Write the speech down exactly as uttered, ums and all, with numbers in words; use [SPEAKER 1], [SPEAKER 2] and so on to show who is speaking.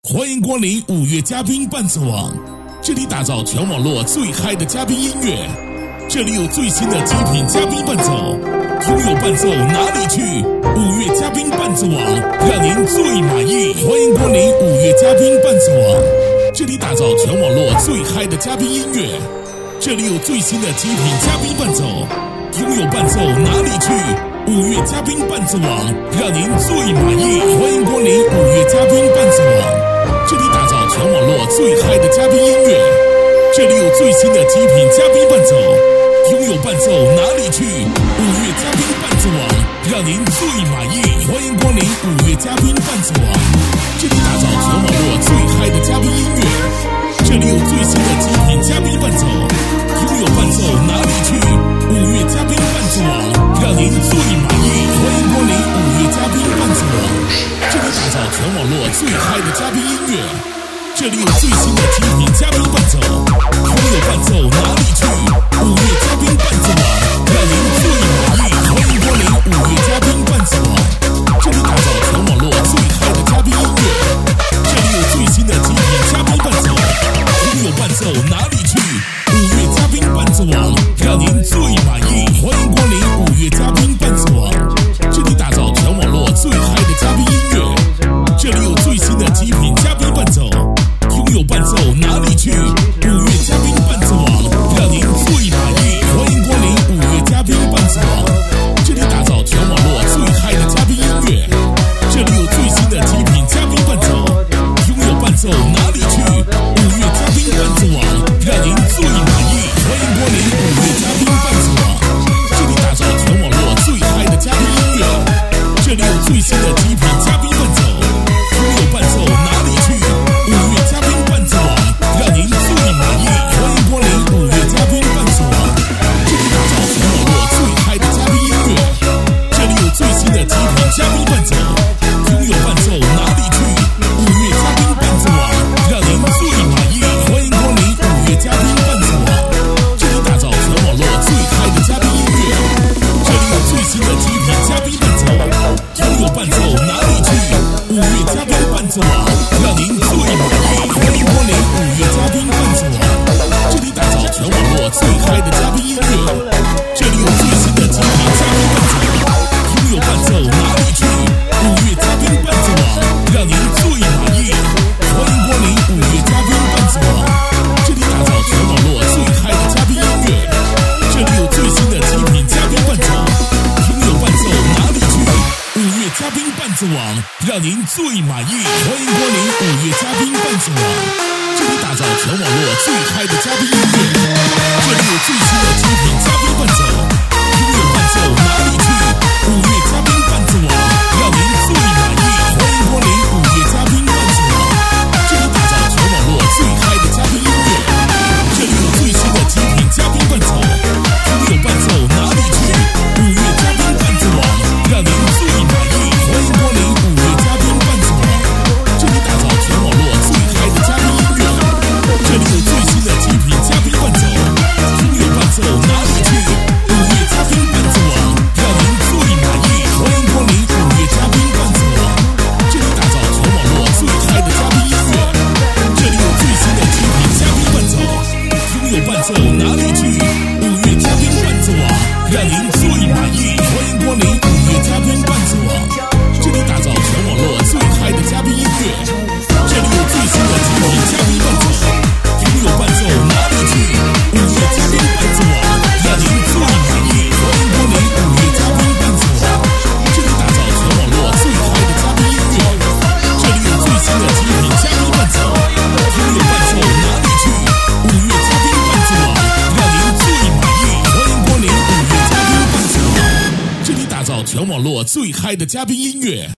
[SPEAKER 1] 欢迎光临五月嘉宾伴奏网，这里打造全网络最嗨的嘉宾音乐，这里有最新的极品嘉宾伴奏，拥有伴奏哪里去？五月嘉宾伴奏网，让您最满意。欢迎光临五月嘉宾伴奏网，这里打造全网络最嗨的嘉宾音乐，这里有最新的极品嘉宾伴奏，拥有伴奏哪里去？五月嘉宾伴奏网，让您最满意。欢迎光临五月嘉宾伴奏网，这里打造全网络最嗨的嘉宾音乐，这里有最新的极品嘉宾伴奏，拥有伴奏哪里去？五月嘉宾伴奏网，让您最满意。欢迎光临五月嘉宾伴奏网，这里打造全网络最嗨的嘉宾音乐，这里有最新的极品嘉宾伴奏，拥有伴奏哪里去？五月嘉宾伴奏网，让您最满意。欢迎光临五月嘉宾伴奏网，这里打造全网络最嗨的嘉宾音乐，这里有最新的极品嘉宾伴奏，拥有伴奏哪里去？五月嘉宾伴奏网，让您最满意。欢迎光临五月嘉宾伴奏网，这里打造全网络最嗨的嘉宾音乐，这里有最新的极品嘉宾伴奏，拥有伴奏哪里去？五月嘉宾伴奏网，让您最满意。欢迎光临五月嘉宾伴奏网，这里打造全网络最嗨的嘉宾音乐，这里有最新的极品嘉宾伴奏，拥有伴奏哪里去？五月嘉宾伴奏网，让您最满意。欢迎光临五月嘉宾伴奏网，这里打造全网络最嗨的嘉宾音乐，这里有最新的极品嘉宾伴奏，拥有伴奏哪里去？五月嘉宾伴奏网，让您最满意。欢迎光临五月嘉宾伴奏网，这里打造全网络最嗨的嘉宾音乐，这里有最新的极品嘉宾伴奏，拥有伴奏哪里去？五月嘉宾伴奏网，让您最满意。欢迎光临五月嘉宾伴奏网，这里打造全网络最嗨的嘉宾音乐，这里有最新的极品嘉宾伴奏，拥有伴奏哪里去？五月嘉宾伴奏网，让您最满意。欢迎光临五月嘉宾伴奏网，这里打造全网络最嗨的嘉宾音乐，这里有最新的极品嘉宾伴奏，拥有伴奏哪里去？五月嘉宾伴奏网，让您最满意。欢迎光临五月嘉宾伴奏网，这里打造全网络最嗨的嘉宾音乐，这里有最新的极品嘉宾伴奏，拥有伴奏哪里去？五月嘉宾伴奏网，让您最满意。欢迎光临五月嘉宾伴奏网，这里打造全网络最嗨的嘉宾音乐，这里有最新的极品嘉宾伴奏，拥有伴奏哪里去？五月嘉宾伴奏网，让您最满意。欢迎光临五月嘉宾伴奏网，这里打造全网络最嗨的嘉宾音乐，这里有最新的极品嘉宾伴奏，拥有伴奏哪里去？五月嘉宾伴奏网，让您最满意。欢迎光临五月嘉宾伴奏网，这里打造全网络最嗨的嘉宾音乐，这里有最新的极品嘉宾伴奏，拥有伴奏哪里去？五月嘉宾伴奏网，让您最满意。欢迎光临五月嘉宾伴奏网，这里打造全网络最嗨的嘉宾音乐，这里有最新的极品嘉宾伴奏，拥有伴奏哪里去？五月嘉宾伴奏网，让您最满意。欢迎光临五月嘉宾伴奏网，这里打造全网络最嗨的嘉宾音乐，这里有最新的极品嘉宾伴奏，拥有伴奏哪里去？五月嘉宾伴奏网，让您最满意。欢迎光临五月嘉宾伴奏网，这里打造全网络最嗨的嘉宾音乐，这里有最新的极品嘉宾伴奏，拥有伴奏哪里去？五月嘉宾伴奏网，让您最满意。欢迎光临五月嘉宾伴奏网，这里打造全网络最嗨的嘉宾音乐，这里有最新的极品嘉宾伴奏，拥有伴奏哪里去？五月嘉宾伴奏网，让您最满意。欢迎光临五月嘉宾伴奏网，这里打造全网络最嗨的嘉宾音乐。